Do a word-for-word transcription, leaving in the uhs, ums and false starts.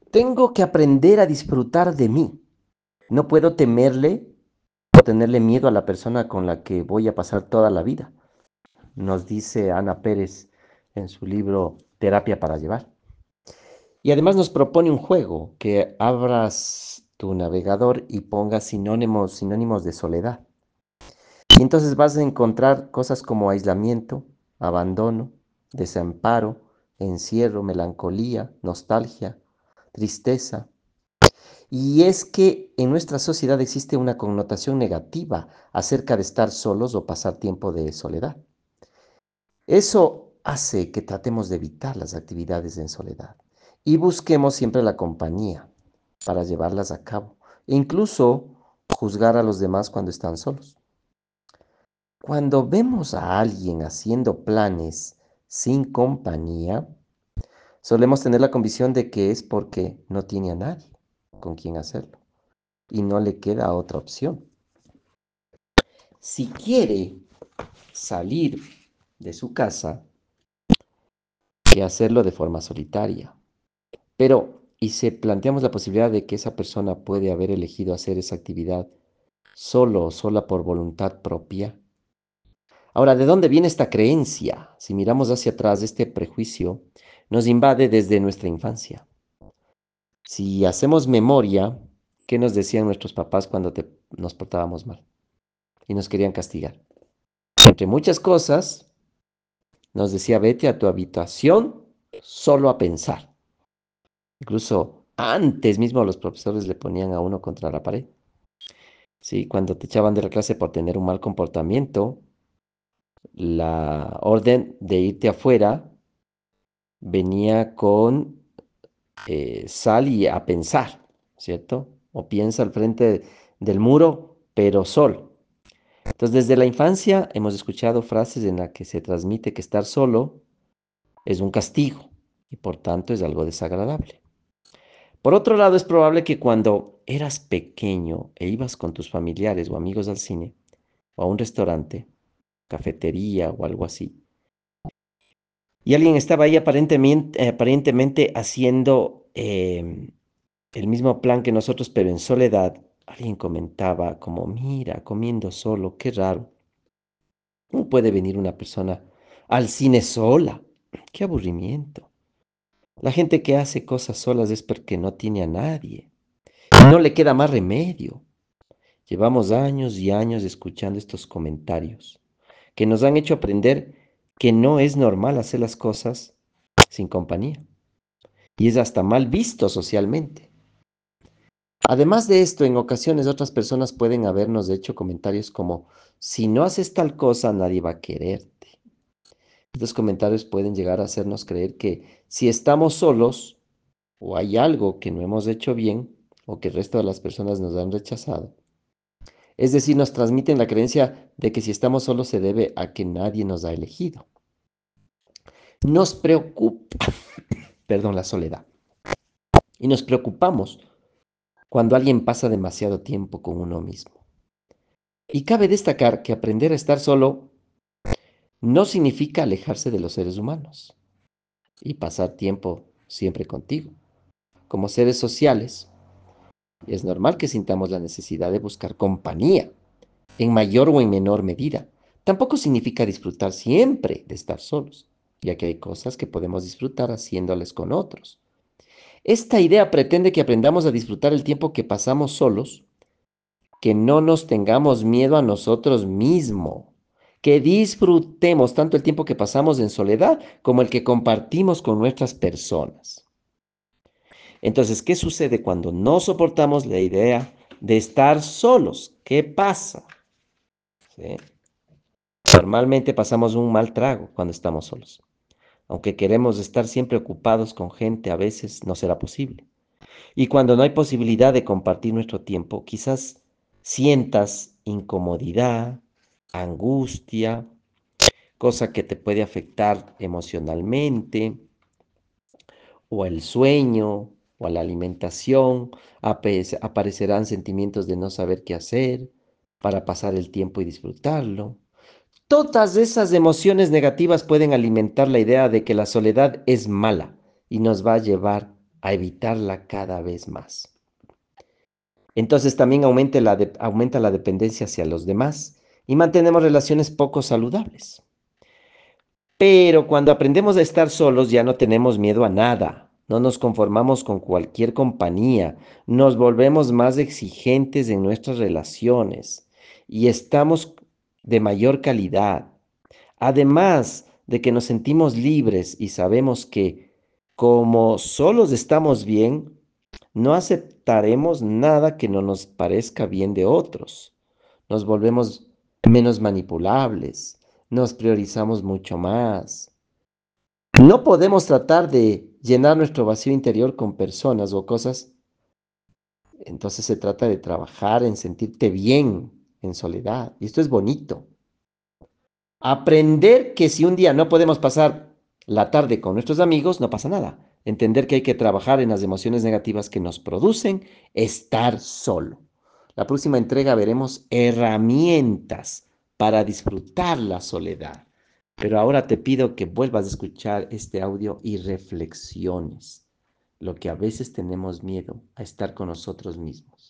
Tengo que aprender a disfrutar de mí. No puedo temerle o tenerle miedo a la persona con la que voy a pasar toda la vida, nos dice Ana Pérez en su libro Terapia para Llevar. Y además nos propone un juego, que abras tu navegador y pongas sinónimos, sinónimos de soledad. Y entonces vas a encontrar cosas como aislamiento, abandono, desamparo, encierro, melancolía, nostalgia, tristeza. Y es que en nuestra sociedad existe una connotación negativa acerca de estar solos o pasar tiempo de soledad. Eso hace que tratemos de evitar las actividades en soledad y busquemos siempre la compañía para llevarlas a cabo e incluso juzgar a los demás cuando están solos. Cuando vemos a alguien haciendo planes sin compañía, solemos tener la convicción de que es porque no tiene a nadie con quien hacerlo y no le queda otra opción. Si quiere salir de su casa, que hacerlo de forma solitaria. Pero, ¿y si planteamos la posibilidad de que esa persona puede haber elegido hacer esa actividad solo o sola por voluntad propia? Ahora, ¿de dónde viene esta creencia? Si miramos hacia atrás, este prejuicio nos invade desde nuestra infancia. Si hacemos memoria, ¿qué nos decían nuestros papás cuando te- nos portábamos mal y nos querían castigar? Entre muchas cosas, nos decía, vete a tu habitación solo a pensar. Incluso antes mismo los profesores le ponían a uno contra la pared. Sí, cuando te echaban de la clase por tener un mal comportamiento, la orden de irte afuera venía con eh, sal y a pensar, ¿cierto? O piensa al frente del muro, pero sol. Entonces, desde la infancia hemos escuchado frases en las que se transmite que estar solo es un castigo y por tanto es algo desagradable. Por otro lado, es probable que cuando eras pequeño e ibas con tus familiares o amigos al cine o a un restaurante, cafetería o algo así, y alguien estaba ahí aparentemente, eh, aparentemente haciendo eh, el mismo plan que nosotros, pero en soledad, alguien comentaba como, mira, comiendo solo, qué raro. ¿Cómo puede venir una persona al cine sola? Qué aburrimiento. La gente que hace cosas solas es porque no tiene a nadie. No le queda más remedio. Llevamos años y años escuchando estos comentarios que nos han hecho aprender que no es normal hacer las cosas sin compañía y es hasta mal visto socialmente. Además de esto, en ocasiones otras personas pueden habernos hecho comentarios como, si no haces tal cosa, nadie va a quererte. Estos comentarios pueden llegar a hacernos creer que si estamos solos o hay algo que no hemos hecho bien o que el resto de las personas nos han rechazado, es decir, nos transmiten la creencia de que si estamos solos se debe a que nadie nos ha elegido. Nos preocupa, perdón, la soledad. Y nos preocupamos cuando alguien pasa demasiado tiempo con uno mismo. Y cabe destacar que aprender a estar solo no significa alejarse de los seres humanos y pasar tiempo siempre contigo. Como seres sociales, es normal que sintamos la necesidad de buscar compañía, en mayor o en menor medida. Tampoco significa disfrutar siempre de estar solos, ya que hay cosas que podemos disfrutar haciéndoles con otros. Esta idea pretende que aprendamos a disfrutar el tiempo que pasamos solos, que no nos tengamos miedo a nosotros mismos, que disfrutemos tanto el tiempo que pasamos en soledad como el que compartimos con nuestras personas. Entonces, ¿qué sucede cuando no soportamos la idea de estar solos? ¿Qué pasa? ¿Sí? Normalmente pasamos un mal trago cuando estamos solos. Aunque queremos estar siempre ocupados con gente, a veces no será posible. Y cuando no hay posibilidad de compartir nuestro tiempo, quizás sientas incomodidad, angustia, cosa que te puede afectar emocionalmente, o el sueño, o a la alimentación, ape- aparecerán sentimientos de no saber qué hacer para pasar el tiempo y disfrutarlo. Todas esas emociones negativas pueden alimentar la idea de que la soledad es mala y nos va a llevar a evitarla cada vez más. Entonces también aumenta la, de- aumenta la dependencia hacia los demás y mantenemos relaciones poco saludables. Pero cuando aprendemos a estar solos ya no tenemos miedo a nada, no nos conformamos con cualquier compañía, nos volvemos más exigentes en nuestras relaciones y estamos de mayor calidad. Además de que nos sentimos libres y sabemos que como solos estamos bien, no aceptaremos nada que no nos parezca bien de otros. Nos volvemos menos manipulables, nos priorizamos mucho más. No podemos tratar de llenar nuestro vacío interior con personas o cosas. Entonces se trata de trabajar en sentirte bien en soledad. Y esto es bonito. Aprender que si un día no podemos pasar la tarde con nuestros amigos, no pasa nada. Entender que hay que trabajar en las emociones negativas que nos producen estar solo. La próxima entrega veremos herramientas para disfrutar la soledad. Pero ahora te pido que vuelvas a escuchar este audio y reflexiones lo que a veces tenemos miedo a estar con nosotros mismos.